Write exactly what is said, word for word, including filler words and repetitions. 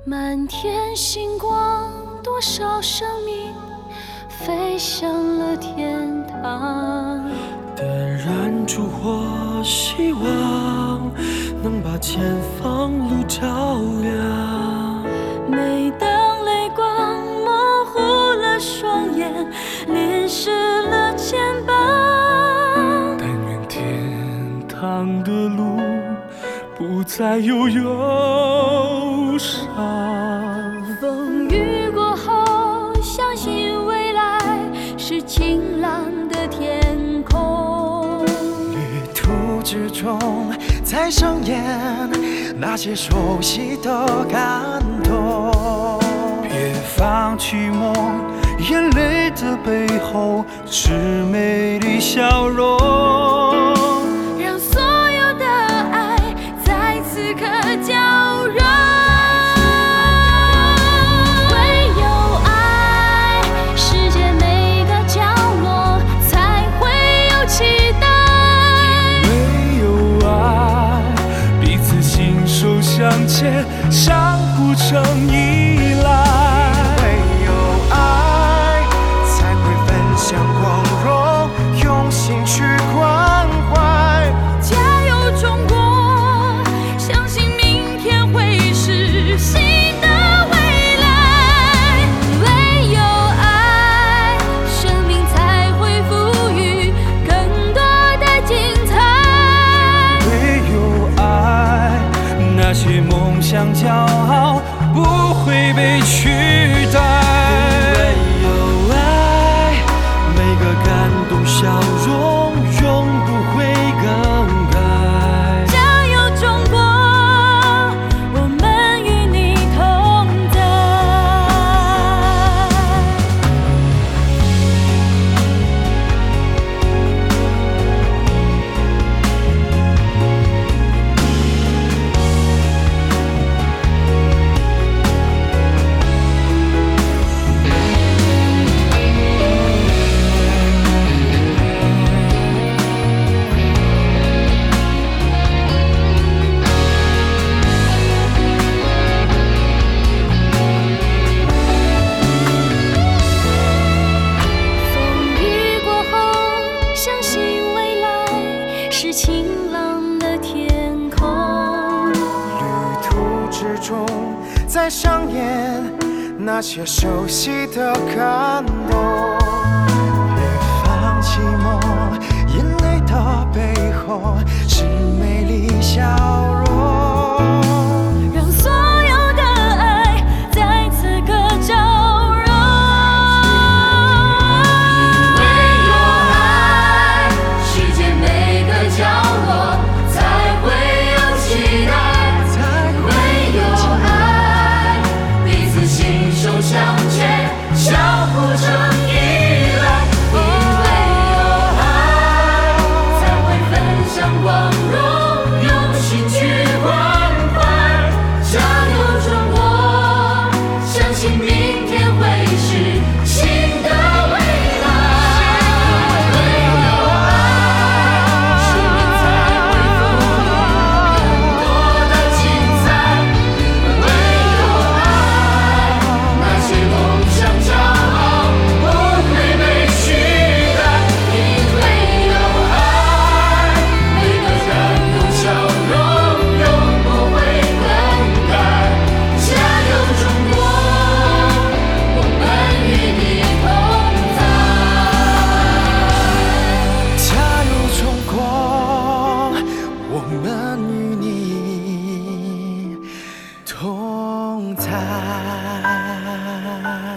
满天星光，多少生命飞向了天堂。 点燃烛火，希望能把前方路照亮。 每当泪光模糊了双眼，淋湿了肩膀。 但愿天堂的路不再有忧伤。 风雨过后，相信未来是晴朗的天空。 旅途之中，在上演那些熟悉的感动。 别放弃梦，眼泪的背后是美丽笑容。 让所有的爱在此刻交融。唯有爱，世界每个角落才会有期待。 唯有爱，彼此心手相牵，相互成依赖。 唯有爱，才会分享光荣，用心去关怀。 加油中国，相信明天会是新的未来。唯有爱，生命才会赋予更多的精彩。 唯有爱，那些梦想骄傲不会被取代。 唯有爱，每个感动笑容永不会更改。 加油中国，我们与你同在。风雨过后，相信未来是晴朗的天空。 旅途之中，在上演那些熟悉的感动。别放弃梦，眼泪的背后是美丽笑容。 让所有的爱在此刻交融。唯有爱，世界每个角落才会有期待。唯有爱，彼此心手相牵，相互成依赖。因为有爱，才会分享光荣，用心去关怀。加油中国，相信明天会是新的未来。唯有爱，生命才会赋予更多的精彩。唯有爱，那些梦想骄傲不会被取代。因为有爱，每个感动笑容永不会更改。加油中国，我们与你同在。 加油中国，我们与你同在。